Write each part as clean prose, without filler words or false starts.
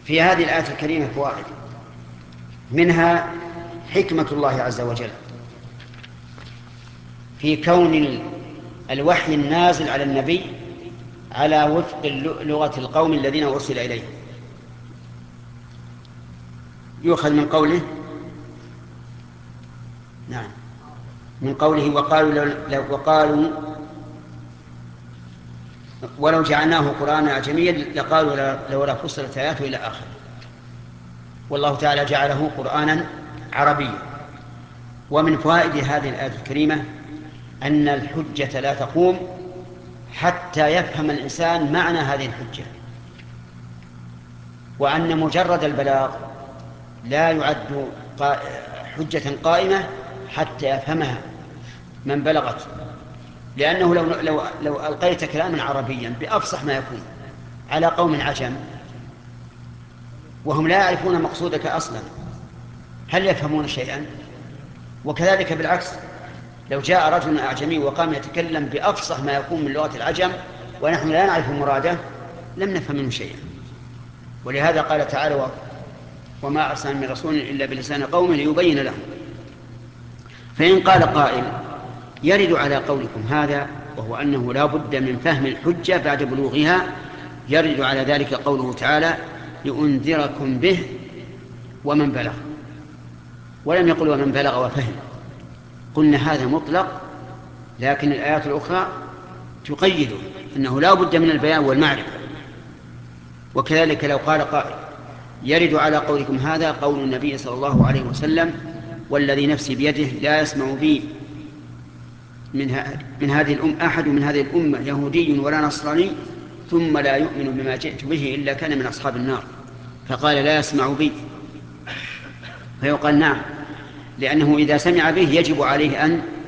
في هذه الآية الكريمة فوائد، منها حكمة الله عز وجل في كون الوحي النازل على النبي على وفق لغة القوم الذين أرسل إليه. يؤخذ من قوله نعم من قوله وقالوا ولو جعلناه قرآنا أعجميا لقالوا لولا فصلت آياته إلى آخره. والله تعالى جعله قرآنا عربيا. ومن فوائد هذه الآية الكريمة أن الحجة لا تقوم حتى يفهم الإنسان معنى هذه الحجة، وأن مجرد البلاغ لا يعد حجة قائمة حتى يفهمها من بلغت، لأنه لو ألقيت كلاما عربيا بأفصح ما يكون على قوم عجم وهم لا يعرفون مقصودك أصلا، هل يفهمون شيئا؟ وكذلك بالعكس، لو جاء رجل أعجمي وقام يتكلم بأفصح ما يكون من لغة العجم ونحن لا نعرف مراده لم نفهم منه شيئا. ولهذا قال تعالى وما أرسلنا من رسول إلا بلسان قومه ليبين لهم. فإن قال قائل يرد على قولكم هذا وهو أنه لا بد من فهم الحجة بعد بلوغها، يرد على ذلك قوله تعالى لأنذركم به ومن بلغ، ولم يقل ومن بلغ وفهم. قلنا هذا مطلق، لكن الآيات الأخرى تقيده أنه لا بد من البيان والمعرفة. وكذلك لو قال قائل يرد على قولكم هذا قول النبي صلى الله عليه وسلم والذي نفسي بيده لا يسمع بي من هذه الأمة أحد من هذه الأمة يهودي ولا نصراني ثم لا يؤمن بما جئت به إلا كان من أصحاب النار، فقال لا يسمع بي، فيقال نعم، لأنه إذا سمع به يجب عليه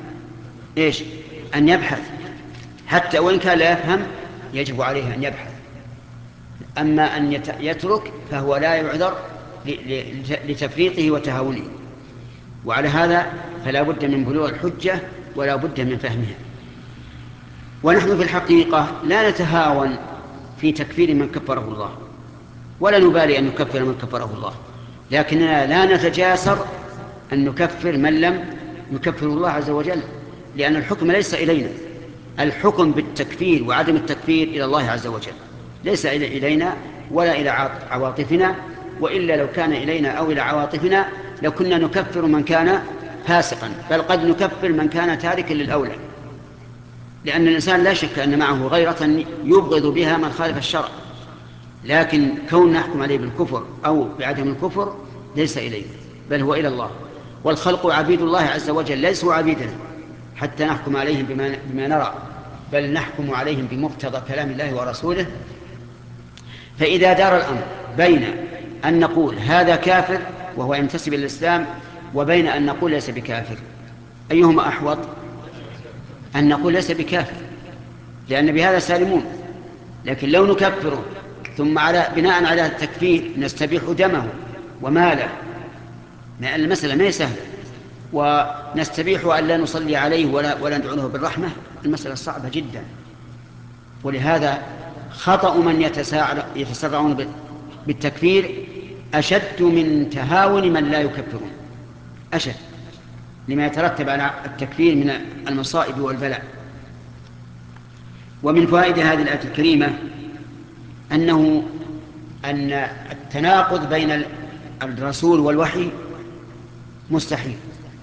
أن يبحث، حتى وإن كان لا يفهم يجب عليه أن يبحث. أما أن يترك فهو لا يعذر لتفريطه وتهاونه. وعلى هذا فلا بد من بلوغ الحجة ولا بد من فهمها. ونحن في الحقيقة لا نتهاون في تكفير من كفره الله، ولا نبالي أن نكفر من كفره الله، لكننا لا نتجاسر أن نكفر من لم يكفر الله عز وجل، لأن الحكم ليس إلينا، الحكم بالتكفير وعدم التكفير إلى الله عز وجل، ليس إلينا ولا إلى عواطفنا، وإلا لو كان إلينا أو إلى عواطفنا لكنا نكفر من كان فاسقا، بل قد نكفر من كان تاركا للأولى، لأن الإنسان لا شك أن معه غيرة يبغض بها من خالف الشرع، لكن كون نحكم عليه بالكفر أو بعدم الكفر ليس إليه بل هو إلى الله. والخلق عبيد الله عز وجل ليسوا عبيدنا حتى نحكم عليهم بما نرى، بل نحكم عليهم بمقتضى كلام الله ورسوله. فإذا دار الأمر بين أن نقول هذا كافر وهو ينتسب إلى الإسلام وبين أن نقول ليس بكافر، أيهما أحوط؟ أن نقول ليس بكافر، لأن بهذا سالمون. لكن لو نكفره ثم بناء على التكفير نستبيح دمه وماله، المسألة ما هي سهلة، ونستبيح أن لا نصلي عليه ولا ندعوه بالرحمة، المسألة صعبة جدا. ولهذا خطأ من يتسرعون بالتكفير أشد من تهاون من لا يكفرون، أشد لما يترتب على التكفير من المصائب والبلاء. ومن فوائد هذه الآية الكريمة أن التناقض بين الرسول والوحي مستحيل.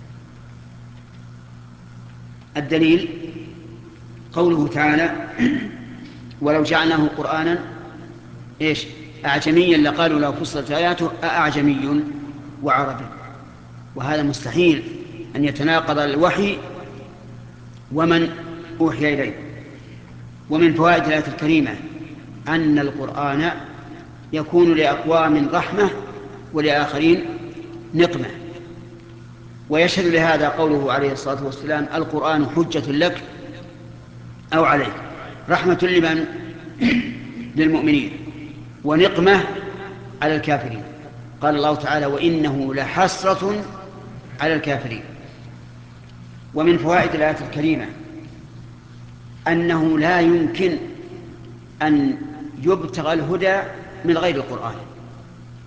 الدليل قوله تعالى ولو جعلناه قرآنا أعجميا لقالوا لو فصلت آياته أأعجمي وعربي، وهذا مستحيل أن يتناقض الوحي ومن أوحي إليه. ومن فوائد الآية الكريمة أن القرآن يكون لأقوام رحمة ولآخرين نقمة، ويشهد لهذا قوله عليه الصلاة والسلام القرآن حجة لك أو عليك، رحمة لمن؟ للمؤمنين، ونقمة على الكافرين. قال الله تعالى وإنه لحسرة على الكافرين. ومن فوائد الآية الكريمة أنه لا يمكن أن يبتغى الهدى من غير القرآن،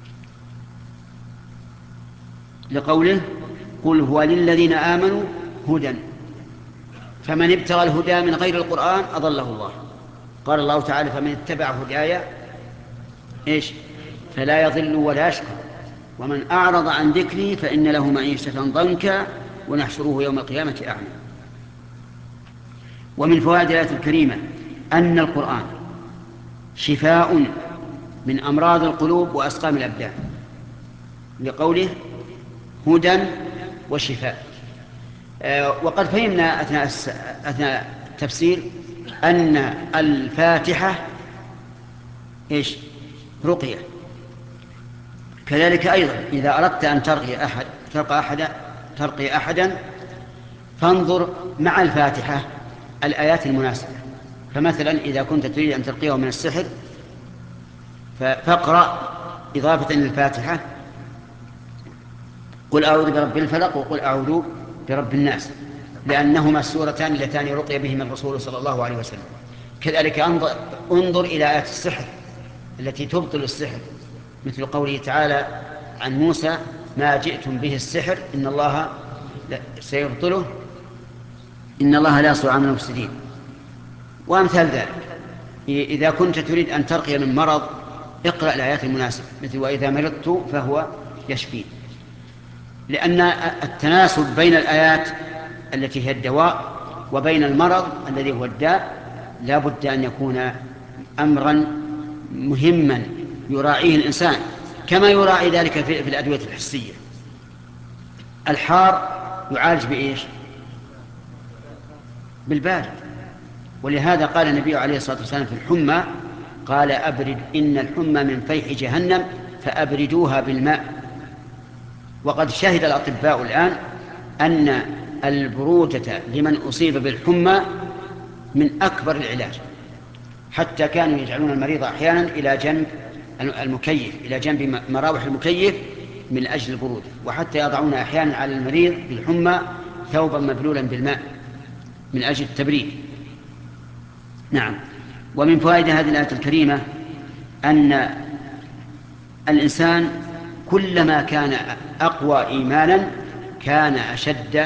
لقوله قل هو للذين آمنوا هدى فمن ابتغى الهدى من غير القرآن أضله الله. قال الله تعالى فمن اتبع هدايا إيش فلا يضل ولا يشقى ومن أعرض عن ذكري فإن له معيشة ضنكا ونحشره يوم القيامة أعمى. ومن فوائد الآية الكريمة أن القرآن شفاء من أمراض القلوب وأسقام الأبدان لقوله هدى وشفاء. وقد فهمنا أثناء التفسير أن الفاتحة إيش رقية. كذلك أيضا إذا أردت أن ترقي أحدا فانظر مع الفاتحة الآيات المناسبة. فمثلا إذا كنت تريد أن ترقيه من السحر فاقرأ إضافة للفاتحة قل أعوذ برب الفلق وقل أعوذ برب الناس لأنهما السورتان اللتان رقي بهما الرسول صلى الله عليه وسلم. كذلك انظر إلى آيات السحر التي تبطل السحر مثل قوله تعالى عن موسى ما جئتم به السحر إن الله سيبطله إن الله لا يصلح عمل المفسدين وأمثال ذلك. إذا كنت تريد أن ترقي من مرض اقرأ الآيات المناسبة مثل وإذا مرضت فهو يشفين لأن التناسب بين الآيات التي هي الدواء وبين المرض الذي هو الداء لا بد أن يكون أمرا مهما يراعيه الإنسان كما يراعي ذلك في الأدوية الحسية. الحار يعالج بإيش بالبارد ولهذا قال النبي عليه الصلاة والسلام في الحمى قال أبرد إن الحمى من فيح جهنم فأبردوها بالماء. وقد شهد الأطباء الآن أن البرودة لمن أصيب بالحمى من أكبر العلاج حتى كانوا يجعلون المريض أحيانا إلى جنب المكيف إلى جنب مراوح المكيف من أجل البرودة وحتى يضعون أحيانا على المريض بالحمى ثوبا مبلولا بالماء من أجل التبريد. نعم. ومن فوائد هذه الآية الكريمة أن الإنسان كلما كان أقوى إيمانا كان أشد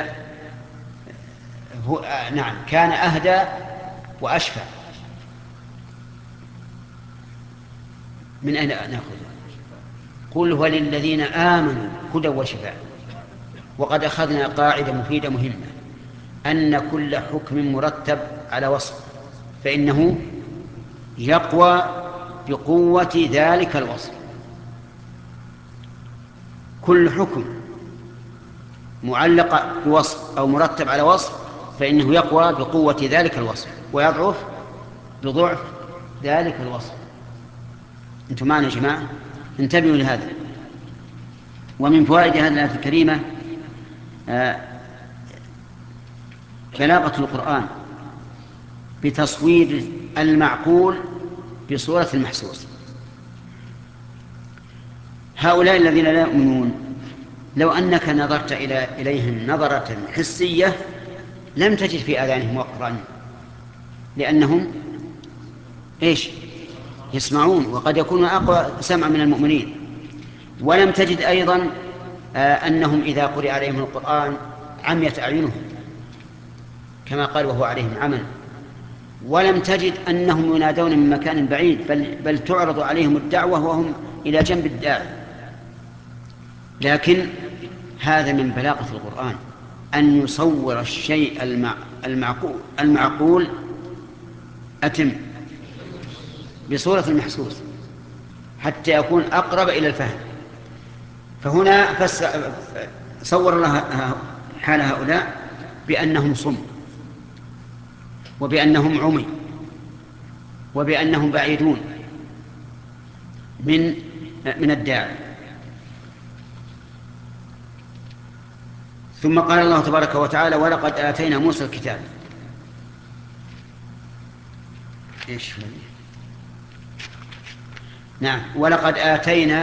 كان أهدى وأشفى. من أين نأخذ قل هو للذين آمنوا هدى وشفاء. وقد أخذنا قاعدة مفيدة مهمة أن كل حكم مرتب على وصف فإنه يقوى بقوة ذلك الوصف. كل حكم معلق بوصف أو مرتب على وصف فإنه يقوى بقوة ذلك الوصف ويضعف بضعف ذلك الوصف. أنتم معنا يا جماعة انتبهوا لهذا. ومن فوائد هذه الآية الكريمة بلاغة القرآن بتصوير المعقول بصورة المحسوس. هؤلاء الذين لا يؤمنون لو أنك نظرت إليهم نظرة حسية لم تجد في آذانهم وقرا لأنهم إيش يسمعون وقد يكونوا أقوى سمعا من المؤمنين. ولم تجد أيضا أنهم إذا قرئ عليهم القرآن عميت أعينهم كما قال وهو عليهم عمى. ولم تجد أنهم ينادون من مكان بعيد بل تعرض عليهم الدعوة وهم إلى جنب الداعي. لكن هذا من بلاغة القرآن أن يصور الشيء المعقول أتم بصورة المحسوس حتى يكون أقرب إلى الفهم. فهنا صور الله حال هؤلاء بأنهم صم وبأنهم عمي وبأنهم بعيدون من الداعي. ثم قال الله تبارك وتعالى ولقد آتينا موسى الكتاب. نعم ولقد آتينا